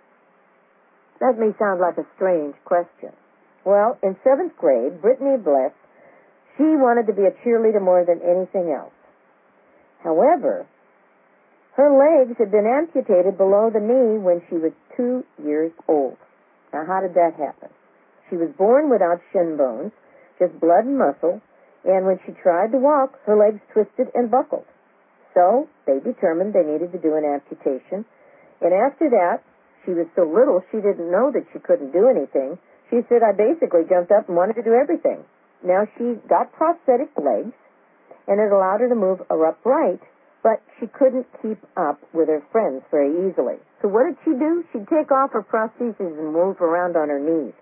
S2: That may sound like a strange question. Well, in seventh grade, Brittany Bliss, she wanted to be a cheerleader more than anything else. However, her legs had been amputated below the knee when she was two years old. Now, how did that happen? She was born without shin bones, just blood and muscle, and when she tried to walk, her legs twisted and buckled. So they determined they needed to do an amputation. And after that, she was so little she didn't know that she couldn't do anything. She said, I basically jumped up and wanted to do everything. Now she got prosthetic legs, and it allowed her to move her upright, but she couldn't keep up with her friends very easily. So what did she do? She'd take off her prostheses and move around on her knees.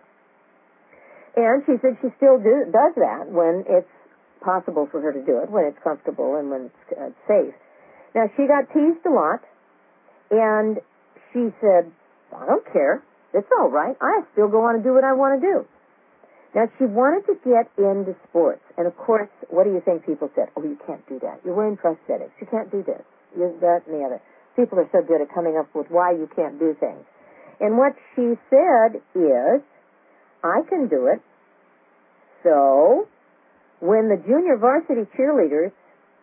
S2: And she said she still do, does that when it's possible for her to do it, when it's comfortable and when it's uh, safe. Now, she got teased a lot, and she said, I don't care. It's all right. I still go on and do what I want to do. Now, she wanted to get into sports. And, of course, what do you think people said? Oh, you can't do that. You're wearing prosthetics. You can't do this. You're that and the other. People are so good at coming up with why you can't do things. And what she said is, I can do it. So when the junior varsity cheerleaders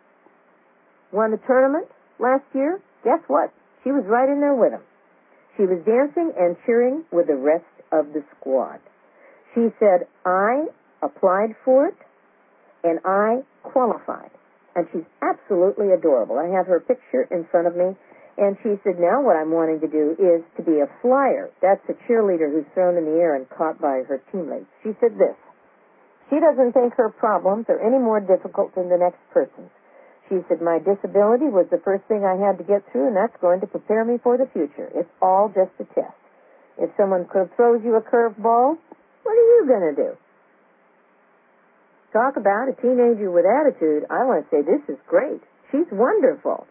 S2: won the tournament last year, guess what? She was right in there with them. She was dancing and cheering with the rest of the squad. She said, I applied for it, and I qualified. And she's absolutely adorable. I have her picture in front of me, and she said, now what I'm wanting to do is to be a flyer. That's a cheerleader who's thrown in the air and caught by her teammates. She said this, she doesn't think her problems are any more difficult than the next person's. She said, my disability was the first thing I had to get through, and that's going to prepare me for the future. It's all just a test. If someone throws you a curveball, what are you going to do? Talk about a teenager with attitude. I want to say this is great. She's wonderful.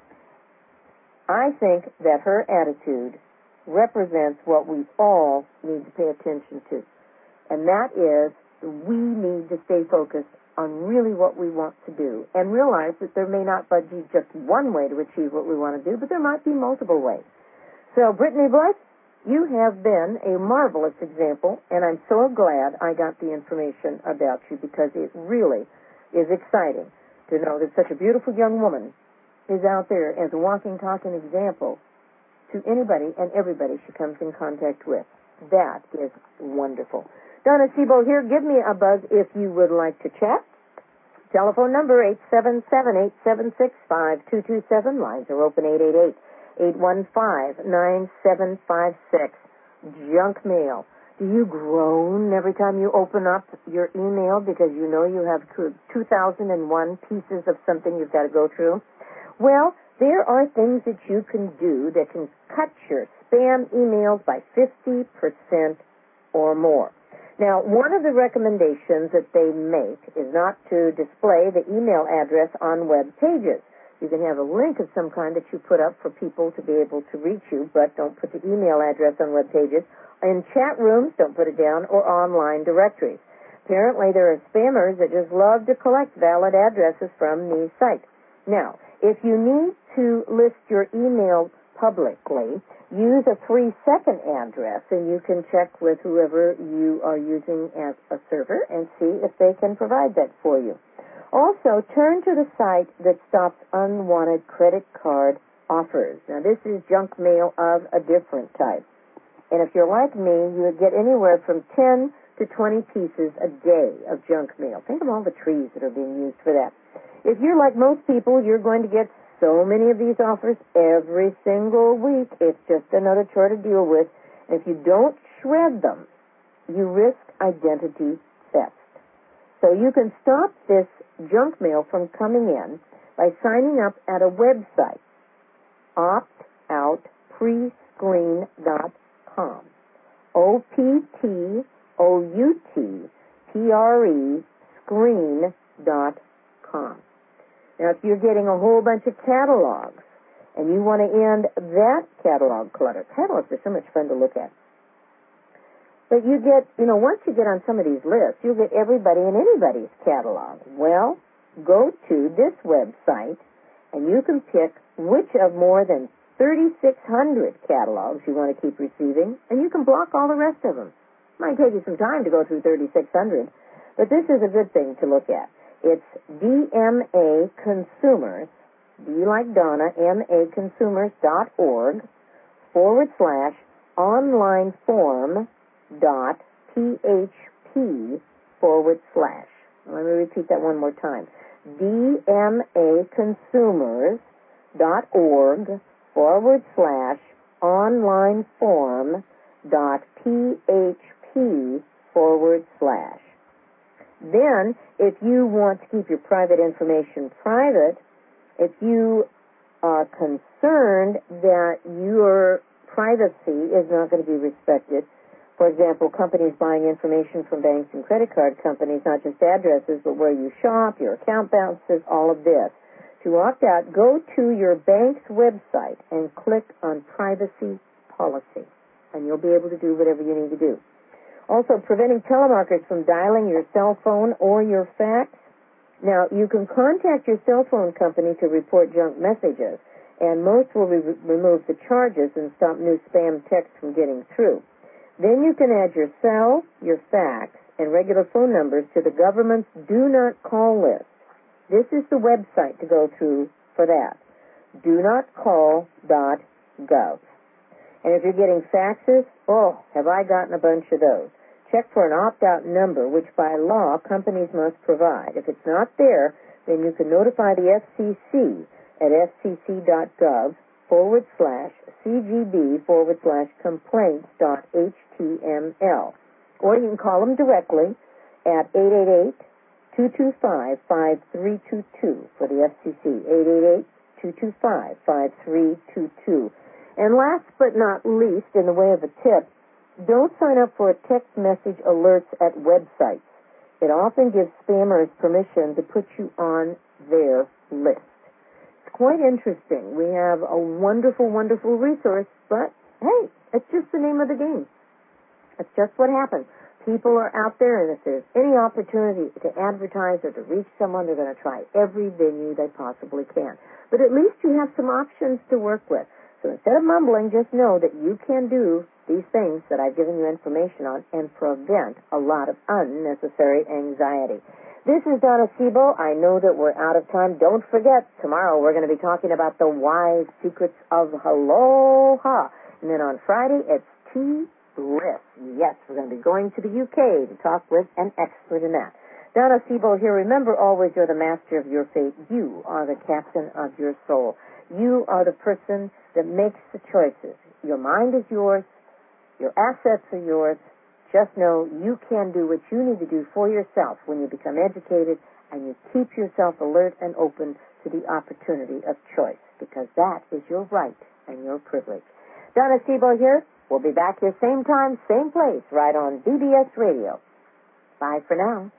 S2: I think that her attitude represents what we all need to pay attention to, and that is we need to stay focused on really what we want to do and realize that there may not be just one way to achieve what we want to do, but there might be multiple ways. So, Brittany Bliss, you have been a marvelous example, and I'm so glad I got the information about you because it really is exciting to know that such a beautiful young woman is out there as a walking, talking example to anybody and everybody she comes in contact with. That is wonderful. Donna Sebo here. Give me a buzz if you would like to chat. Telephone number eight seven seven, eight seven six, five two two seven. Lines are open eight eight eight, eight one five, nine seven five six. Junk mail. Do you groan every time you open up your email because you know you have two thousand one pieces of something you've got to go through? Well, there are things that you can do that can cut your spam emails by fifty percent or more. Now, one of the recommendations that they make is not to display the email address on web pages. You can have a link of some kind that you put up for people to be able to reach you, but don't put the email address on web pages. In chat rooms, don't put it down, or online directories. Apparently, there are spammers that just love to collect valid addresses from these sites. Now, if you need to list your email publicly, use a three-second address, and you can check with whoever you are using as a server and see if they can provide that for you. Also, turn to the site that stops unwanted credit card offers. Now, this is junk mail of a different type. And if you're like me, you would get anywhere from ten to twenty pieces a day of junk mail. Think of all the trees that are being used for that. If you're like most people, you're going to get so many of these offers every single week. It's just another chore to deal with. And if you don't shred them, you risk identity theft. So you can stop this junk mail from coming in by signing up at a website, opt out pre screen dot com. O P T O U T P R E screen dot com. Now, if you're getting a whole bunch of catalogs and you want to end that catalog clutter, catalogs are so much fun to look at. But you get, you know, once you get on some of these lists, you'll get everybody and anybody's catalog. Well, go to this website and you can pick which of more than thirty-six hundred catalogs you want to keep receiving, and you can block all the rest of them. It might take you some time to go through thirty-six hundred, but this is a good thing to look at. It's D M A Consumers, D like Donna, M A Consumers dot org forward slash online form dot P H P forward slash. Let me repeat that one more time. D M A Consumers dot org forward slash online form dot P H P forward slash. Then, if you want to keep your private information private, if you are concerned that your privacy is not going to be respected, for example, companies buying information from banks and credit card companies, not just addresses, but where you shop, your account balances, all of this. To opt out, go to your bank's website and click on Privacy Policy, and you'll be able to do whatever you need to do. Also, preventing telemarketers from dialing your cell phone or your fax. Now, you can contact your cell phone company to report junk messages, and most will re- remove the charges and stop new spam texts from getting through. Then you can add your cell, your fax, and regular phone numbers to the government's Do Not Call list. This is the website to go through for that, do not call dot gov. And if you're getting faxes, oh, have I gotten a bunch of those. Check for an opt-out number, which by law companies must provide. If it's not there, then you can notify the F C C at fcc.gov forward slash cgb forward slash complaints dot html. Or you can call them directly at eight eight eight, two two five, five three two two for the F C C, eight eight eight, two two five, five three two two. And last but not least, in the way of a tip, don't sign up for text message alerts at websites. It often gives spammers permission to put you on their list. It's quite interesting. We have a wonderful, wonderful resource, but hey, it's just the name of the game. It's just what happens. People are out there, and if there's any opportunity to advertise or to reach someone, they're going to try every venue they possibly can. But at least you have some options to work with. So instead of mumbling, just know that you can do these things that I've given you information on and prevent a lot of unnecessary anxiety. This is Donna Siebel. I know that we're out of time. Don't forget, tomorrow we're going to be talking about the wise secrets of Aloha. And then on Friday, it's tea bliss. Yes, we're going to be going to the U K to talk with an expert in that. Donna Siebel here. Remember always, you're the master of your fate. You are the captain of your soul. You are the person that makes the choices. Your mind is yours. Your assets are yours. Just know you can do what you need to do for yourself when you become educated and you keep yourself alert and open to the opportunity of choice, because that is your right and your privilege. Donna Siebel here. We'll be back here same time, same place, right on B B S Radio. Bye for now.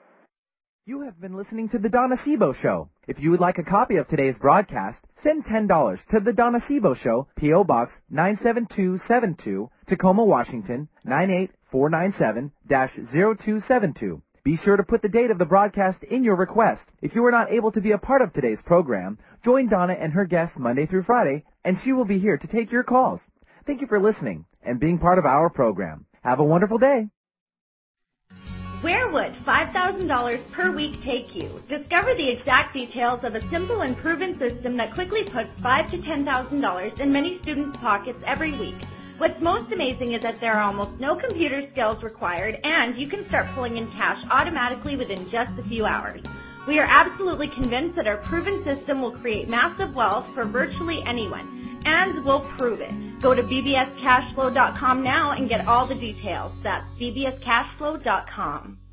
S1: You have been listening to The Donna Siebel Show. If you would like a copy of today's broadcast, send ten dollars to The Donna Siebel Show, P O. Box nine seven two seven two, Tacoma, Washington, nine eight four nine seven, zero two seven two. Be sure to put the date of the broadcast in your request. If you are not able to be a part of today's program, join Donna and her guests Monday through Friday, and she will be here to take your calls. Thank you for listening and being part of our program. Have a wonderful day.
S7: Where would five thousand dollars per week take you? Discover the exact details of a simple and proven system that quickly puts five thousand to ten thousand dollars in many students' pockets every week. What's most amazing is that there are almost no computer skills required, and you can start pulling in cash automatically within just a few hours. We are absolutely convinced that our proven system will create massive wealth for virtually anyone, and we'll prove it. Go to b b s cash flow dot com now and get all the details. That's b b s cash flow dot com.